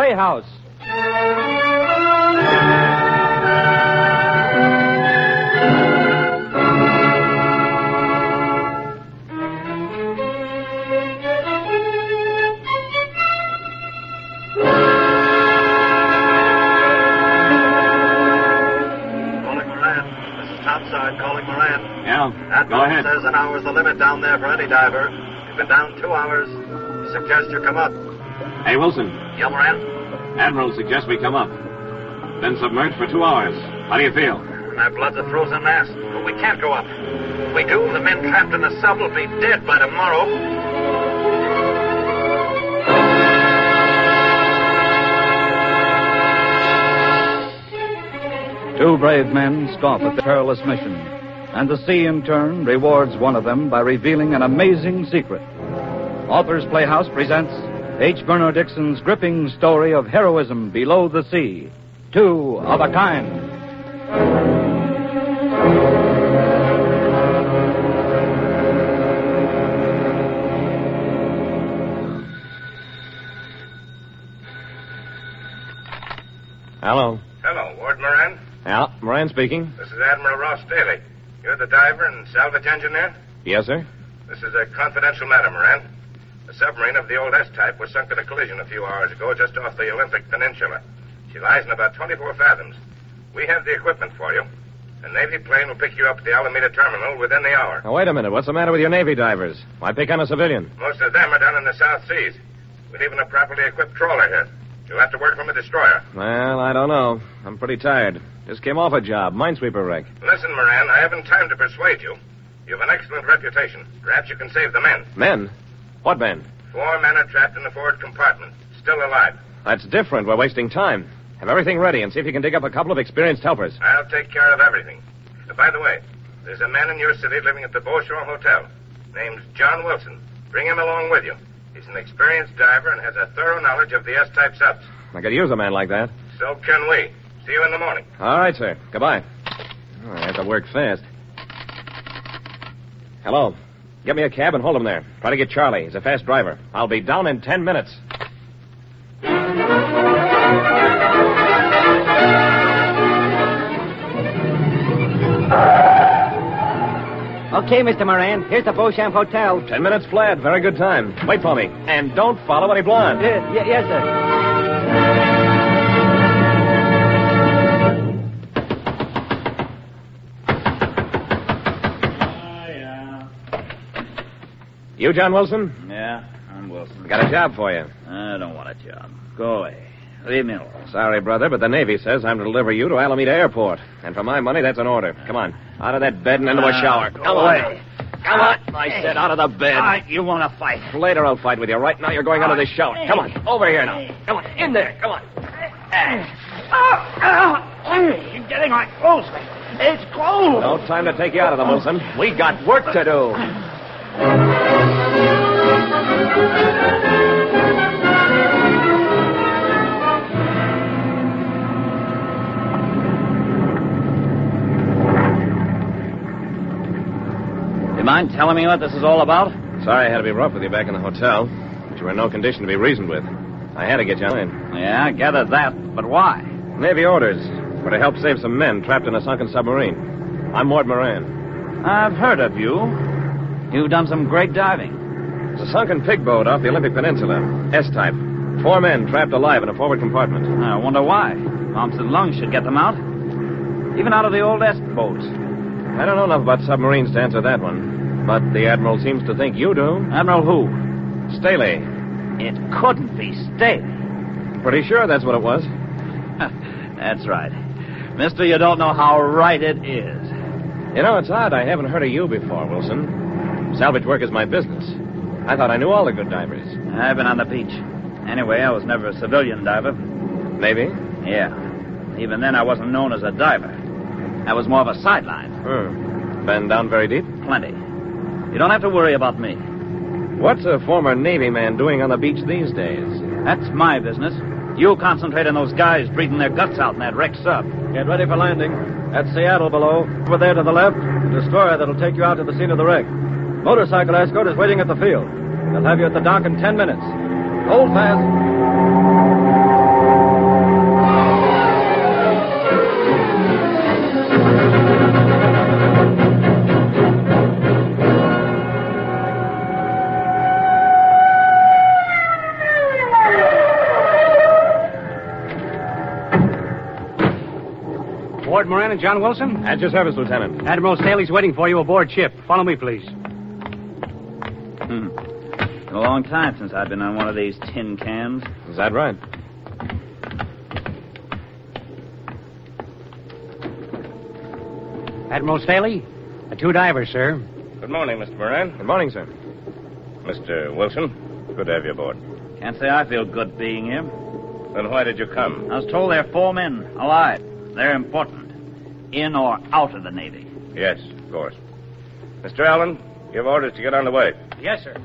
Playhouse. Go ahead. Says an hour's the limit down there for any diver. You've been down 2 hours. He suggests you come up. Hey, Wilson. Yeah, Moran? Admiral suggests we come up. Been submerged for 2 hours. How do you feel? My blood's a frozen mass, but we can't go up. If we do, the men trapped in the sub will be dead by tomorrow. Two brave men scoff at the perilous mission, and the sea, in turn, rewards one of them by revealing an amazing secret. Authors Playhouse presents H. Bernard Dixon's gripping story of heroism below the sea, Two of a Kind. Hello. Hello, Ward Moran. Yeah, Moran speaking. This is Admiral Ross Daly. You're the diver and salvage engineer? Yes, sir. This is a confidential matter, Moran. A submarine of the old S-type was sunk in a collision a few hours ago just off the Olympic Peninsula. She lies in about 24 fathoms. We have the equipment for you. A Navy plane will pick you up at the Alameda terminal within the hour. Now, wait a minute. What's the matter with your Navy divers? Why pick on a civilian? Most of them are down in the South Seas. With even a properly equipped trawler here. You'll have to work from a destroyer. Well, I don't know. I'm pretty tired. Just came off a job. Minesweeper wreck. Listen, Moran, I haven't time to persuade you. You have an excellent reputation. Perhaps you can save the men. Men? What men? 4 men are trapped in the forward compartment. Still alive. That's different. We're wasting time. Have everything ready and see if you can dig up a couple of experienced helpers. I'll take care of everything. By the way, there's a man in your city living at the Beauchamp Hotel. Name's John Wilson. Bring him along with you. He's an experienced diver and has a thorough knowledge of the S-type subs. I could use a man like that. So can we. See you in the morning. All right, sir. Goodbye. Oh, I have to work fast. Hello. Get me a cab and hold him there. Try to get Charlie. He's a fast driver. I'll be down in 10 minutes. Okay, Mr. Moran. Here's the Beauchamp Hotel. 10 minutes flat. Very good time. Wait for me. And don't follow any blonde. Yes, sir. You, John Wilson? Yeah, I'm Wilson. Got a job for you. I don't want a job. Go away. Leave me alone. Sorry, brother, but the Navy says I'm to deliver you to Alameda Airport. And for my money, that's an order. Come on. Out of that bed and into a shower. Come on. Come on. I said out of the bed. You want to fight? Later I'll fight with you. Right now you're going out of this shower. Come on. Over here now. Come on. In there. Come on. You're getting my clothes. It's cold. No time to take you out of them, Wilson. We got work to do. You mind telling me what this is all about? Sorry I had to be rough with you back in the hotel, but you were in no condition to be reasoned with. I had to get you in. Yeah, I gathered that, but why? Navy orders were to help save some men trapped in a sunken submarine. I'm Ward Moran. I've heard of you. You've done some great diving. It's a sunken pig boat off the Olympic Peninsula. S-type. 4 men trapped alive in a forward compartment. I wonder why. Thompson Lung should get them out. Even out of the old S-boats. I don't know enough about submarines to answer that one. But the Admiral seems to think you do. Admiral who? Staley. It couldn't be Staley. Pretty sure that's what it was. That's right. Mister, you don't know how right it is. You know, it's odd I haven't heard of you before, Wilson. Salvage work is my business. I thought I knew all the good divers. I've been on the beach. Anyway, I was never a civilian diver. Maybe? Yeah. Even then, I wasn't known as a diver. I was more of a sideline. Been down very deep? Plenty. You don't have to worry about me. What's a former Navy man doing on the beach these days? That's my business. You concentrate on those guys breathing their guts out in that wrecked sub. Get ready for landing. That's Seattle below. Over there to the left, the destroyer that'll take you out to the scene of the wreck. Motorcycle escort is waiting at the field. They'll have you at the dock in 10 minutes. Hold fast. Port Moran and John Wilson? At your service, Lieutenant. Admiral Staley's waiting for you aboard ship. Follow me, please. Been a long time since I've been on one of these tin cans. Is that right? Admiral Staley? The two divers, sir. Good morning, Mr. Moran. Good morning, sir. Mr. Wilson, good to have you aboard. Can't say I feel good being here. Then why did you come? I was told there are 4 men alive. They're important. In or out of the Navy. Yes, of course. Mr. Allen, give orders to get on the way. Yes, sir.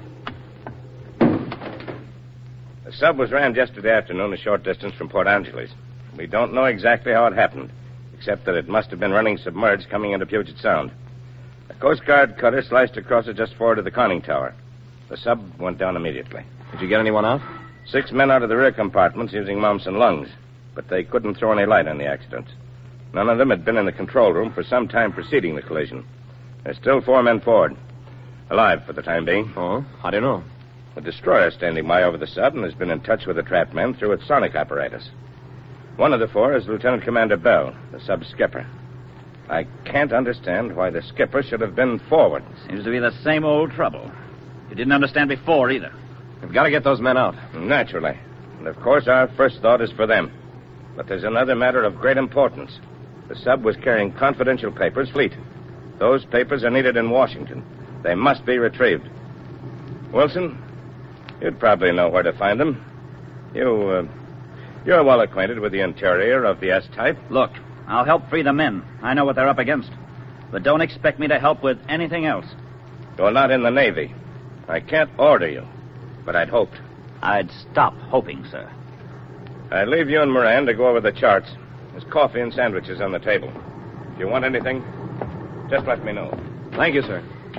The sub was rammed yesterday afternoon a short distance from Port Angeles. We don't know exactly how it happened, except that it must have been running submerged coming into Puget Sound. A Coast Guard cutter sliced across it just forward of the conning tower. The sub went down immediately. Did you get anyone out? 6 men out of the rear compartments using mumps and lungs, but they couldn't throw any light on the accident. None of them had been in the control room for some time preceding the collision. There's still 4 men forward, alive for the time being. Oh, how do you know? The destroyer standing by over the sub and has been in touch with the trapped men through its sonic apparatus. One of the 4 is Lieutenant Commander Bell, the sub's skipper. I can't understand why the skipper should have been forward. Seems to be the same old trouble. You didn't understand before, either. We've got to get those men out. Naturally. And of course our first thought is for them. But there's another matter of great importance. The sub was carrying confidential papers, fleet. Those papers are needed in Washington. They must be retrieved. Wilson, you'd probably know where to find them. You're well acquainted with the interior of the S-type. Look, I'll help free the men. I know what they're up against. But don't expect me to help with anything else. You're not in the Navy. I can't order you, but I'd hoped. I'd stop hoping, sir. I leave you and Moran to go over the charts. There's coffee and sandwiches on the table. If you want anything, just let me know. Thank you, sir.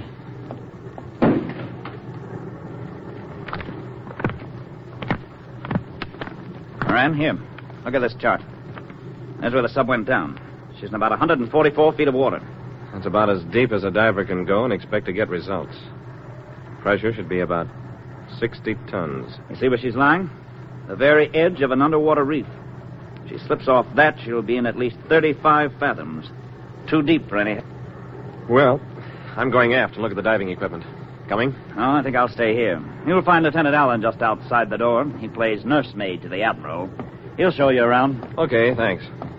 Moran, here. Look at this chart. There's where the sub went down. She's in about 144 feet of water. That's about as deep as a diver can go and expect to get results. Pressure should be about 60 tons. You see where she's lying? The very edge of an underwater reef. If she slips off that, she'll be in at least 35 fathoms. Too deep for any... Well, I'm going aft to look at the diving equipment. Coming? No, I think I'll stay here. You'll find Lieutenant Allen just outside the door. He plays nursemaid to the Admiral. He'll show you around. Okay, thanks.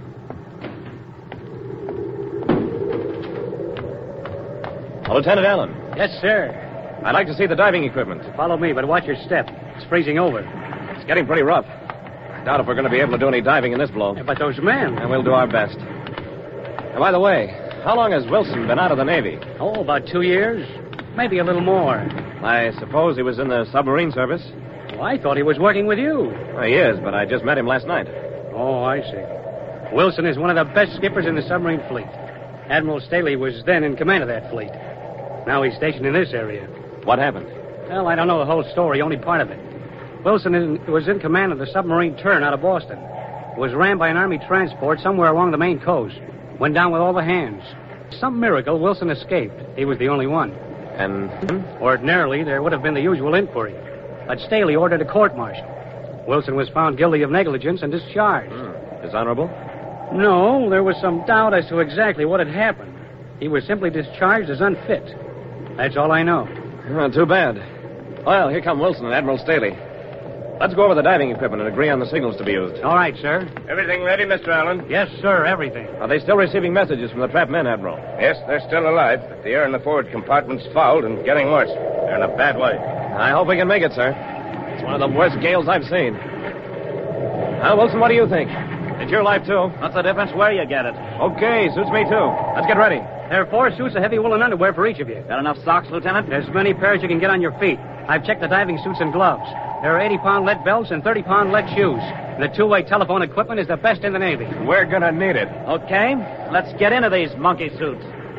Lieutenant Allen. Yes, sir. I'd like to see the diving equipment. Follow me, but watch your step. It's freezing over. It's getting pretty rough. I doubt if we're going to be able to do any diving in this blow. Yeah, but those men... And we'll do our best. And by the way, how long has Wilson been out of the Navy? Oh, about 2 years. Maybe a little more. I suppose he was in the submarine service. Well, I thought he was working with you. Well, he is, but I just met him last night. Oh, I see. Wilson is one of the best skippers in the submarine fleet. Admiral Staley was then in command of that fleet. Now he's stationed in this area. What happened? Well, I don't know the whole story, only part of it. Wilson was in command of the submarine Turn out of Boston. Was rammed by an Army transport somewhere along the Maine coast. Went down with all the hands. Some miracle, Wilson escaped. He was the only one. And? Ordinarily, there would have been the usual inquiry. But Staley ordered a court-martial. Wilson was found guilty of negligence and discharged. Dishonorable? No, there was some doubt as to exactly what had happened. He was simply discharged as unfit. That's all I know. Too bad. Well, here come Wilson and Admiral Staley. Let's go over the diving equipment and agree on the signals to be used. All right, sir. Everything ready, Mr. Allen? Yes, sir, everything. Are they still receiving messages from the trapped men, Admiral? Yes, they're still alive, but the air in the forward compartment's fouled and getting worse. They're in a bad way. I hope we can make it, sir. It's one of the worst gales I've seen. Now, Wilson, what do you think? It's your life, too. What's the difference where you get it? Okay, suits me, too. Let's get ready. There are 4 suits of heavy woolen underwear for each of you. Got enough socks, Lieutenant? As many pairs you can get on your feet. I've checked the diving suits and gloves. There are 80-pound lead belts and 30-pound lead shoes. And the two-way telephone equipment is the best in the Navy. We're gonna need it. Okay, let's get into these monkey suits.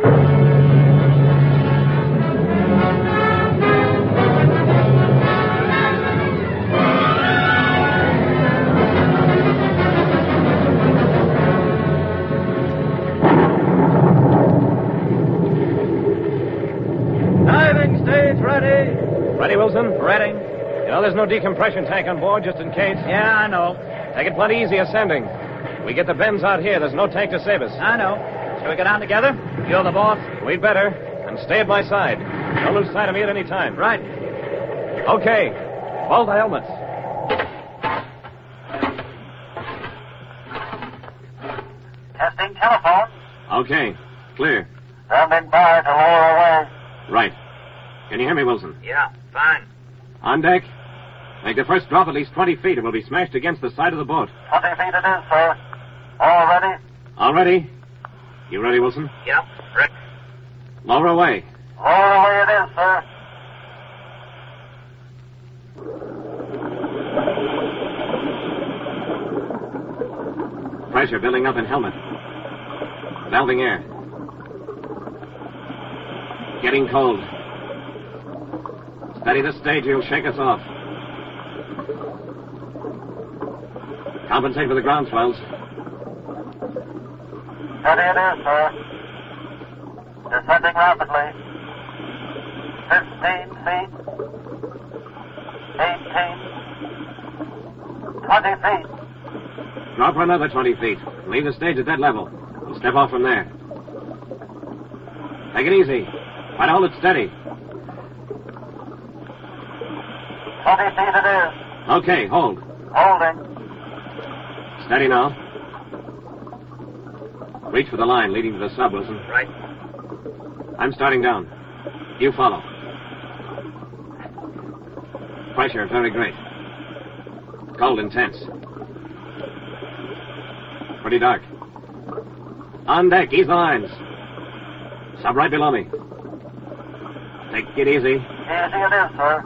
Diving stage ready. Ready, Wilson? Ready? You know, there's no decompression tank on board, just in case. Yeah, I know. Take it plenty easy ascending. We get the bends out here. There's no tank to save us. I know. Shall we go down together? You're the boss. We'd better. And stay at my side. Don't lose sight of me at any time. Right. Okay. Hold the helmets. Testing telephone. Okay. Clear. Standing by to lower away. Right. Can you hear me, Wilson? Yeah, fine. On deck. Make the first drop at least 20 feet. It will be smashed against the side of the boat. 20 feet it is, sir. All ready? All ready? You ready, Wilson? Yep, Rick. Lower away. Lower away it is, sir. Pressure building up in helmet. Valving air. Getting cold. Steady the stage, you'll shake us off. Compensate for the ground swells. Steady it is, sir. Descending rapidly. 15 feet. 18. 20 feet. Drop for another 20 feet. Leave the stage at that level. We'll step off from there. Take it easy. Try to hold it steady. 20 feet it is. Okay, hold. Holding. Steady now. Reach for the line leading to the sub, Wilson. Right. I'm starting down. You follow. Pressure very great. Cold intense. Pretty dark. On deck, ease the lines. Sub right below me. Take it easy. Easy it is, sir.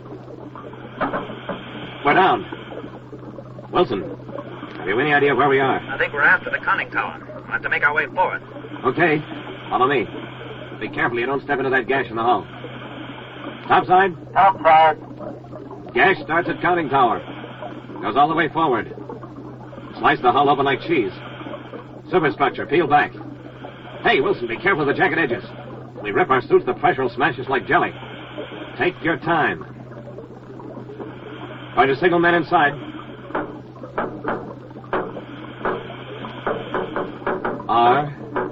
We're down. Wilson, have you any idea where we are? I think we're after the conning tower. We'll have to make our way forward. Okay. Follow me. Be careful you don't step into that gash in the hull. Topside. Topside. Gash starts at conning tower. Goes all the way forward. Slice the hull open like cheese. Superstructure, peel back. Hey, Wilson, be careful of the jacket edges. When we rip our suits, the pressure will smash us like jelly. Take your time. Going to signal men inside. R.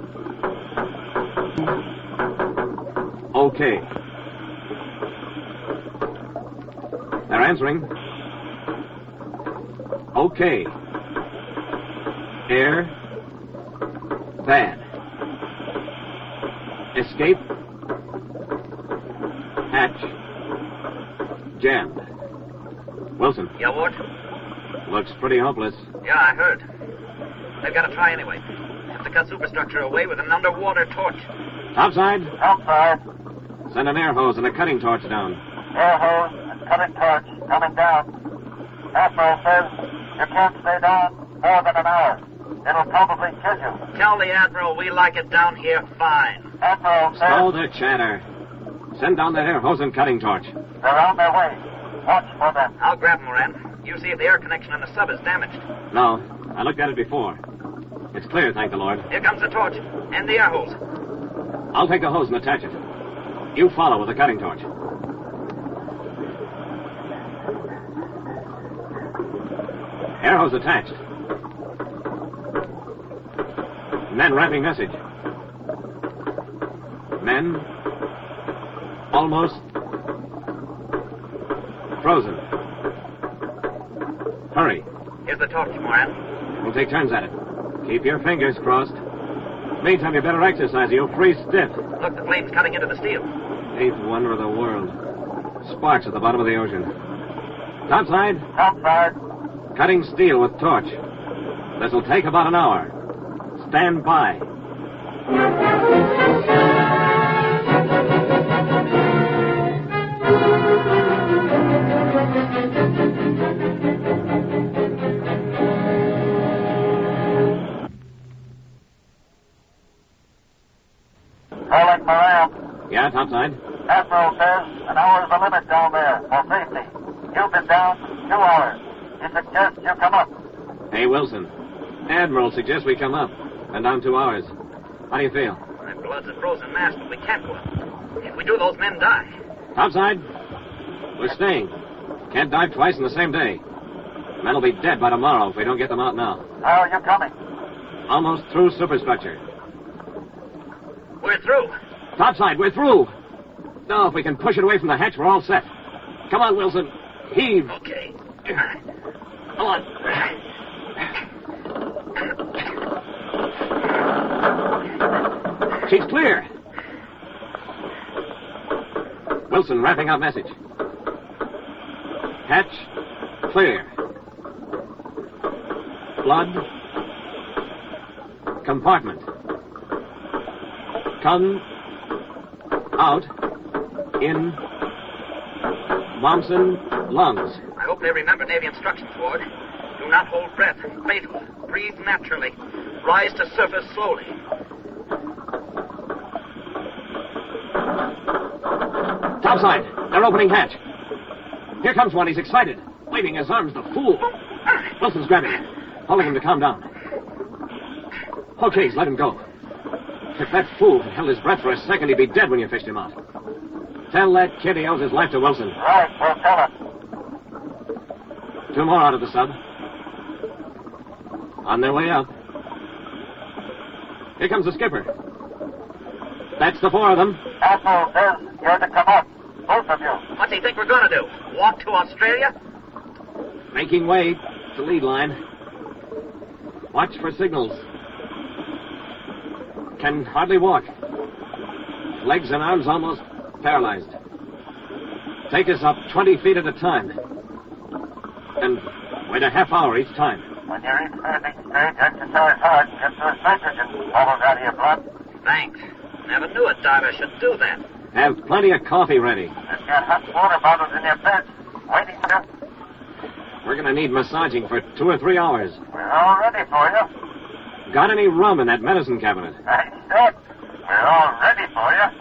Okay. They're answering. Okay. Air. Bad. Escape. Hatch. Jammed. Wilson. Yeah, Ward? Looks pretty hopeless. Yeah, I heard. They've got to try anyway. Have to cut superstructure away with an underwater torch. Topside. Topside. Send an air hose and a cutting torch down. Air hose and cutting torch coming down. Admiral says you can't stay down more than an hour. It'll probably kill you. Tell the Admiral we like it down here fine. Admiral says Hold the chatter. Send down that air hose and cutting torch. they're on their way. Watch for them. I'll grab them, Moran. You see if the air connection on the sub is damaged. No, I looked at it before. It's clear, thank the Lord. Here comes the torch and the air hose. I'll take the hose and attach it. You follow with the cutting torch. Air hose attached. Men rapping message. Men almost frozen. Hurry. Here's the torch, Moran. We'll take turns at it. Keep your fingers crossed. Meantime, you better exercise. You'll freeze stiff. Look, the flame's cutting into the steel. Eighth wonder of the world. Sparks at the bottom of the ocean. Topside. Topside. Cutting steel with torch. This'll take about an hour. Stand by. Calling Moran. Yeah, topside. Admiral says an hour's the limit down there for safety. You've been down 2 hours. He suggests you come up. Hey, Wilson. Admiral suggests we come up. Been down 2 hours. How do you feel? My blood's a frozen mass, but we can't go up. If we do, those men die. Topside. We're staying. Can't dive twice in the same day. Men will be dead by tomorrow if we don't get them out now. How are you coming? Almost through superstructure. We're through. Topside, we're through. Now, if we can push it away from the hatch, we're all set. Come on, Wilson. Heave. Okay. Come on. She's clear. Wilson, wrapping up message. Hatch, clear. Blood, compartment. Come, out, in, Momsen, lungs. I hope they remember Navy instructions, Ward. Do not hold breath. Fatal. Breathe naturally. Rise to surface slowly. Topside, they're opening hatch. Here comes one. He's excited, waving his arms, the fool. Wilson's grabbing him, holding him to calm down. Okay, let him go. If that fool had held his breath for a second, he'd be dead when you fished him out. Tell that kid he owes his life to Wilson. Right, we'll tell him. 2 more out of the sub. On their way up. Here comes the skipper. That's the 4 of them. Admiral says you're to come up. Both of you. What do you think we're going to do? Walk to Australia? Making way to lead line. Watch for signals. Can hardly walk. Legs and arms almost paralyzed. Take us up 20 feet at a time. And wait a half hour each time. When you reach landing stage, exercise hard. Get those nitrogen bubbles out of your blood. Thanks. Never knew a diver should do that. Have plenty of coffee ready. There's got hot water bottles in your beds. Waiting for you. We're going to need massaging for 2 or 3 hours. We're all ready for you. Got any rum in that medicine cabinet? I said, we're all ready for you.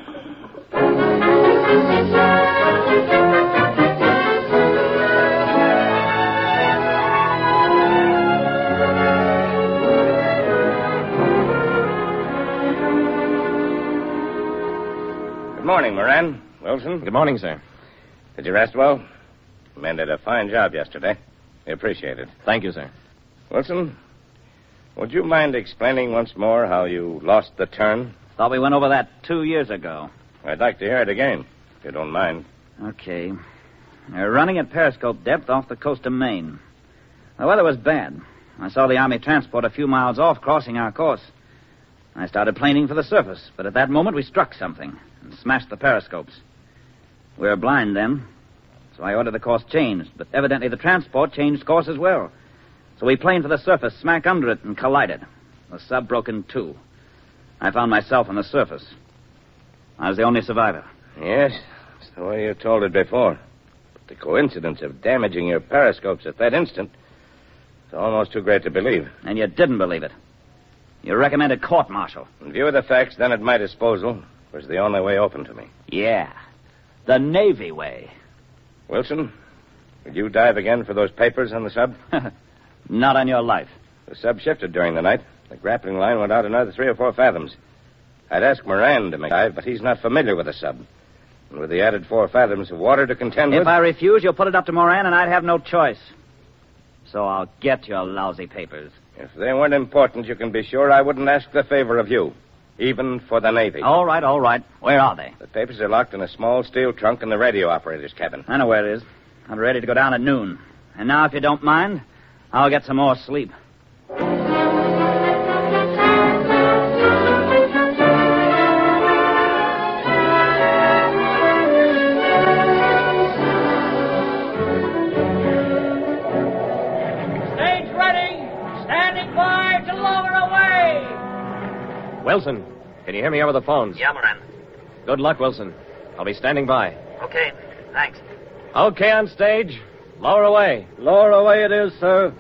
Good morning, Moran. Wilson. Good morning, sir. Did you rest well? The men did a fine job yesterday. We appreciate it. Thank you, sir. Wilson, would you mind explaining once more how you lost the turn? Thought we went over that 2 years ago. I'd like to hear it again, if you don't mind. Okay. We're running at periscope depth off the coast of Maine. The weather was bad. I saw the Army transport a few miles off crossing our course. I started planing for the surface, but at that moment we struck something and smashed the periscopes. We were blind then, so I ordered the course changed, but evidently the transport changed course as well. So we planed for the surface, smack under it, and collided. The sub broke in 2. I found myself on the surface. I was the only survivor. Yes, that's the way you told it before. But the coincidence of damaging your periscopes at that instant is almost too great to believe. And you didn't believe it. You recommended court-martial. In view of the facts then at my disposal, it was the only way open to me. Yeah. The Navy way. Wilson, would you dive again for those papers on the sub? Not on your life. The sub shifted during the night. The grappling line went out another 3 or 4 fathoms. I'd ask Moran to make a dive, but he's not familiar with the sub. And with the added 4 fathoms of water to contend with... If I refuse, you'll put it up to Moran, and I'd have no choice. So I'll get your lousy papers. If they weren't important, you can be sure I wouldn't ask the favor of you, even for the Navy. All right, all right. Where are they? The papers are locked in a small steel trunk in the radio operator's cabin. I know where it is. I'm ready to go down at noon. And now, if you don't mind, I'll get some more sleep. Wilson, can you hear me over the phones? Yeah, Moran. Good luck, Wilson. I'll be standing by. Okay, thanks. Okay, on stage. Lower away. Lower away it is, sir.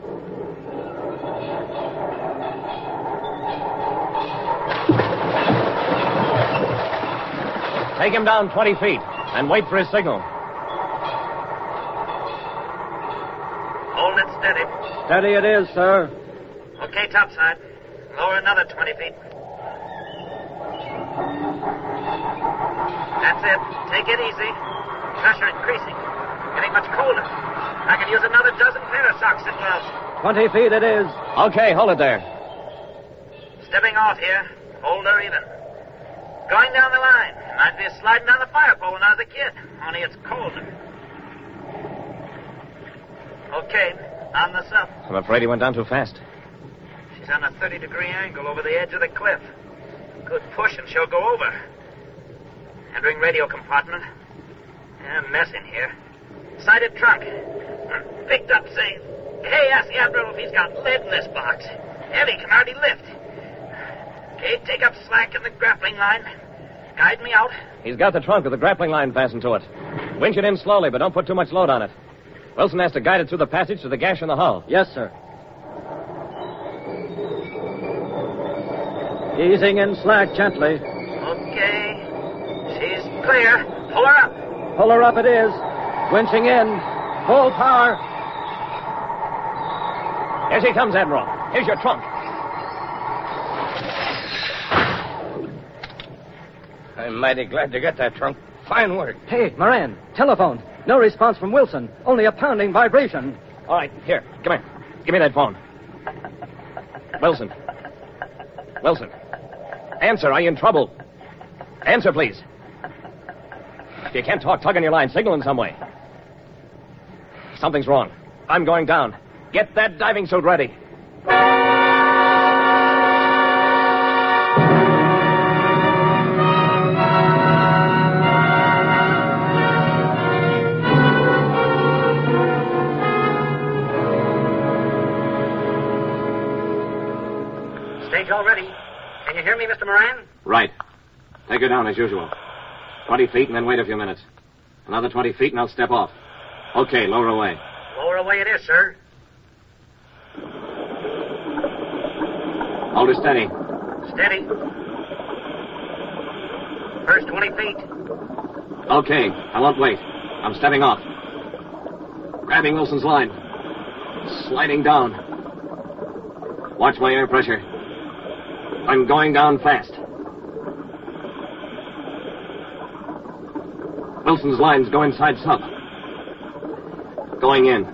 Take him down 20 feet and wait for his signal. Hold it steady. Steady it is, sir. Okay, topside. Lower another 20 feet. That's it. Take it easy. Pressure increasing. Getting much colder. I could use another dozen pair of socks and gloves. 20 feet it is. Okay, hold it there. Stepping off here. Hold her even. Going down the line. Might be sliding down the fire pole when I was a kid. Only it's colder. Okay, on the sub. I'm afraid he went down too fast. She's on a 30-degree angle over the edge of the cliff. Good push and she'll go over. Entering radio compartment. Mess in here. Sighted trunk. Picked up saying, "Hey, ask the Admiral if he's got lead in this box. Heavy, can hardly lift." Okay, take up slack in the grappling line. Guide me out. He's got the trunk with the grappling line fastened to it. Winch it in slowly, but don't put too much load on it. Wilson has to guide it through the passage to the gash in the hull. Yes, sir. Easing in slack gently. Okay. She's clear. Pull her up. Pull her up it is. Winching in. Full power. Here she comes, Admiral. Here's your trunk. I'm mighty glad to get that trunk. Fine work. Hey, Moran, telephone. No response from Wilson. Only a pounding vibration. All right, here. Come here. Give me that phone. Wilson. Wilson. Answer. Are you in trouble? Answer, please. If you can't talk, tug on your line. Signal in some way. Something's wrong. I'm going down. Get that diving suit ready. Stage all ready. Can you hear me, Mr. Moran? Right. Take her down as usual. 20 feet and then wait a few minutes. Another 20 feet and I'll step off. Okay, lower away. Lower away it is, sir. Hold her steady. Steady. First 20 feet. Okay, I won't wait. I'm stepping off. Grabbing Wilson's line. Sliding down. Watch my air pressure. I'm going down fast. Wilson's lines go inside sub. Going in.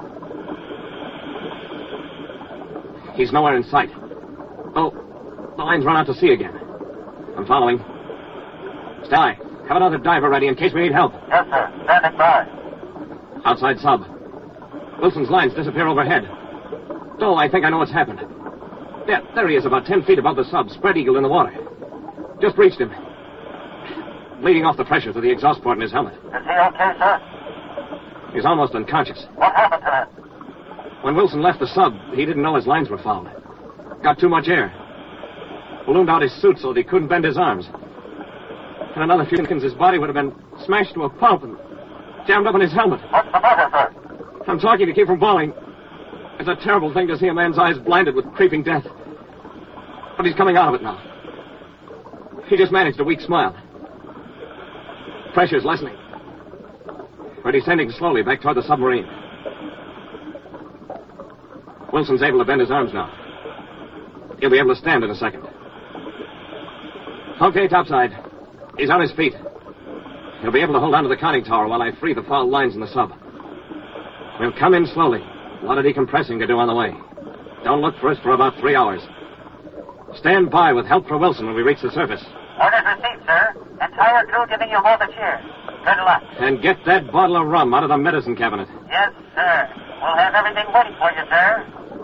He's nowhere in sight. Oh, the line's run out to sea again. I'm following. Stay. Have another diver ready in case we need help. Yes, sir. Standing by. Outside sub. Wilson's lines disappear overhead. Oh, I think I know what's happened. Yeah, there he is, about 10 feet above the sub, spread eagle in the water. Just reached him. Bleeding off the pressure through the exhaust port in his helmet. Is he okay, sir? He's almost unconscious. What happened to him? When Wilson left the sub, he didn't know his lines were fouled. Got too much air. Ballooned out his suit so that he couldn't bend his arms. In another few seconds, his body would have been smashed to a pulp and jammed up in his helmet. What's the matter, sir? I'm talking to keep from falling. It's a terrible thing to see a man's eyes blinded with creeping death. But he's coming out of it now. He just managed a weak smile. Pressure's lessening. We're descending slowly back toward the submarine. Wilson's able to bend his arms now. He'll be able to stand in a second. Okay, topside. He's on his feet. He'll be able to hold on to the conning tower while I free the foul lines in the sub. We'll come in slowly. A lot of decompressing to do on the way. Don't look for us for about 3 hours. Stand by with help for Wilson when we reach the surface. Orders received, sir. Entire crew giving you all the cheers. Good luck. And get that bottle of rum out of the medicine cabinet. Yes, sir. We'll have everything waiting for you, sir.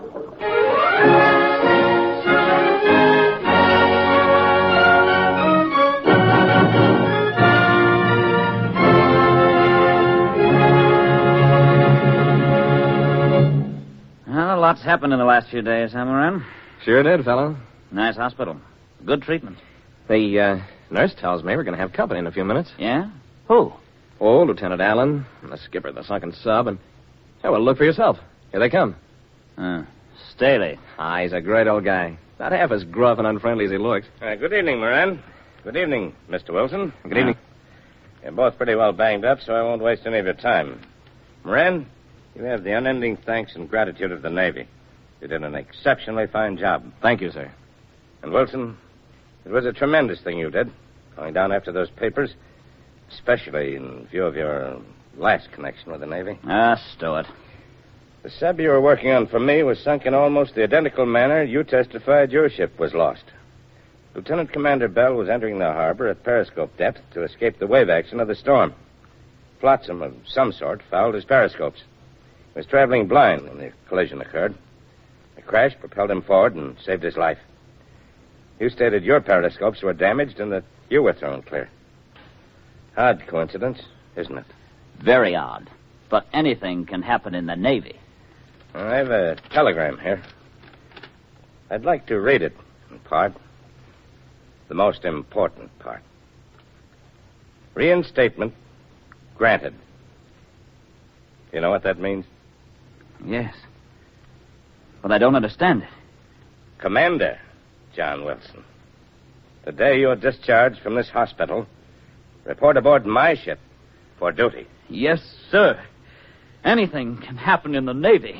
Well, a lot's happened in the last few days, huh, Moran? Sure did, fellow. Nice hospital. Good treatment. The nurse tells me we're going to have company in a few minutes. Yeah? Who? Oh, Lieutenant Allen, and the skipper of the sunken sub, and... Oh, well, look for yourself. Here they come. Staley. Ah, he's a great old guy. Not half as gruff and unfriendly as he looks. Good evening, Moran. Good evening, Mr. Wilson. Good evening. You're both pretty well banged up, so I won't waste any of your time. Moran, you have the unending thanks and gratitude of the Navy. You did an exceptionally fine job. Thank you, sir. And, Wilson, it was a tremendous thing you did, going down after those papers, especially in view of your last connection with the Navy. Stow it. The sub you were working on for me was sunk in almost the identical manner you testified your ship was lost. Lieutenant Commander Bell was entering the harbor at periscope depth to escape the wave action of the storm. Flotsam of some sort fouled his periscopes. He was traveling blind when the collision occurred. The crash propelled him forward and saved his life. You stated your periscopes were damaged and that you were thrown clear. Odd coincidence, isn't it? Very odd. But anything can happen in the Navy. I have a telegram here. I'd like to read it in part. The most important part. Reinstatement granted. You know what that means? Yes. But I don't understand it. Commander John Wilson, the day you're discharged from this hospital, report aboard my ship for duty. Yes, sir. Anything can happen in the Navy.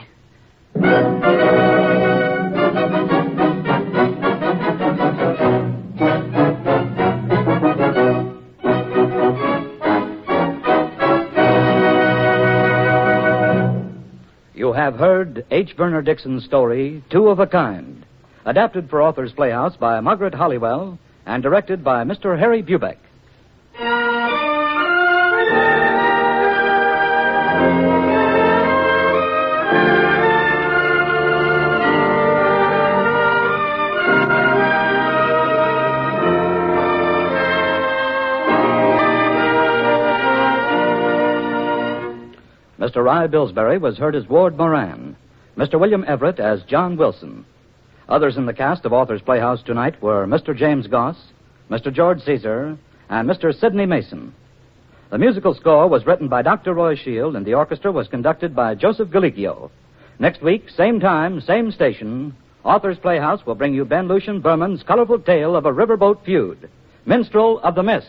You have heard H. Verner Dixon's story, Two of a Kind, adapted for Authors Playhouse by Margaret Hollywell and directed by Mr. Harry Bubeck. Mr. Rye Billsbury was heard as Ward Moran, Mr. William Everett as John Wilson. Others in the cast of Authors Playhouse tonight were Mr. James Goss, Mr. George Caesar, and Mr. Sidney Mason. The musical score was written by Dr. Roy Shield, and the orchestra was conducted by Joseph Galicchio. Next week, same time, same station, Authors Playhouse will bring you Ben Lucian Berman's colorful tale of a riverboat feud, Minstrel of the Mist.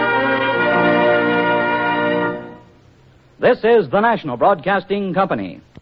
This is the National Broadcasting Company.